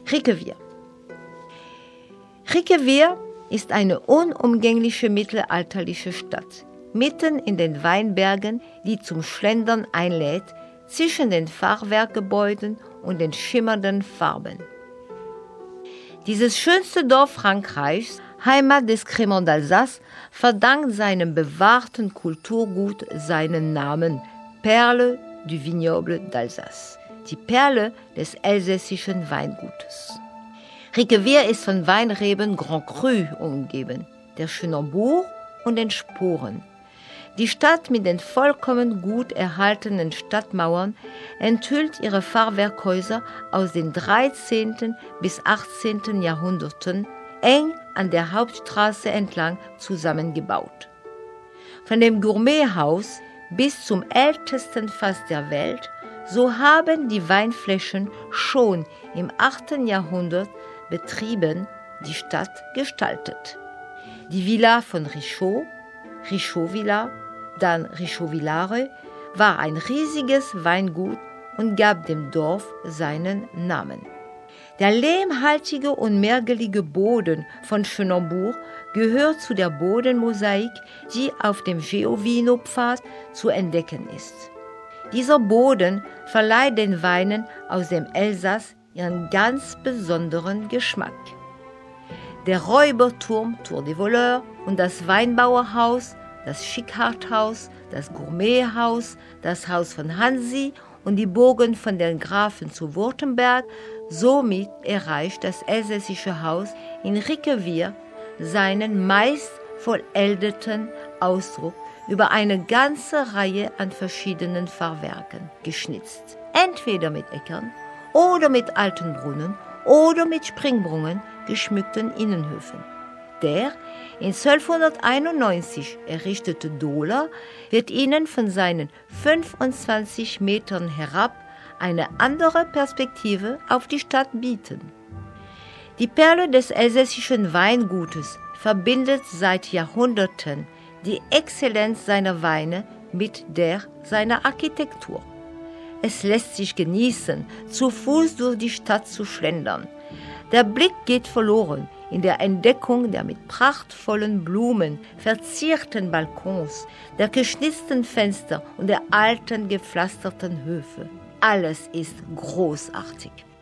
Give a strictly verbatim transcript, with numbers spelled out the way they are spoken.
Rickewier. Rickewier ist eine unumgängliche mittelalterliche Stadt, mitten in den Weinbergen, die zum Schlendern einlädt, zwischen den Fachwerkgebäuden und den schimmernden Farben. Dieses schönste Dorf Frankreichs, Heimat des Crémant d'Alsace, verdankt seinem bewahrten Kulturgut seinen Namen Perle du Vignoble d'Alsace, die Perle des elsässischen Weingutes. Rickewier ist von Weinreben Grand Cru umgeben, der Schönenbourg und den Sporen. Die Stadt mit den vollkommen gut erhaltenen Stadtmauern enthüllt ihre Fachwerkhäuser aus den dreizehnten bis achtzehnten Jahrhunderten, eng an der Hauptstraße entlang zusammengebaut. Von dem Gourmethaus bis zum ältesten Fass der Welt, so haben die Weinflächen schon im achten Jahrhundert betrieben die Stadt gestaltet. Die Villa von Richaud, Richaud Villa, dann Richaud Villare, war ein riesiges Weingut und gab dem Dorf seinen Namen. Der lehmhaltige und mergelige Boden von Schönenbourg gehört zu der Bodenmosaik, die auf dem Geovino-Pfad zu entdecken ist. Dieser Boden verleiht den Weinen aus dem Elsass ihren ganz besonderen Geschmack. Der Räuberturm Tour des Voleurs und das Weinbauerhaus, das Schickharthaus, das Gourmethaus, das Haus von Hansi und die Burgen von den Grafen zu Württemberg, somit erreicht das elsässische Haus in Rickewier seinen meist vollendeten Ausdruck über eine ganze Reihe an verschiedenen Fahrwerken geschnitzt. Entweder mit Äckern oder mit alten Brunnen oder mit Springbrunnen geschmückten Innenhöfen. Der in zwölfhunderteinundneunzig errichtete Dohler wird Ihnen von seinen fünfundzwanzig Metern herab eine andere Perspektive auf die Stadt bieten. Die Perle des elsässischen Weingutes verbindet seit Jahrhunderten die Exzellenz seiner Weine mit der seiner Architektur. Es lässt sich genießen, zu Fuß durch die Stadt zu schlendern. Der Blick geht verloren in der Entdeckung der mit prachtvollen Blumen verzierten Balkons, der geschnitzten Fenster und der alten gepflasterten Höfe. Alles ist großartig.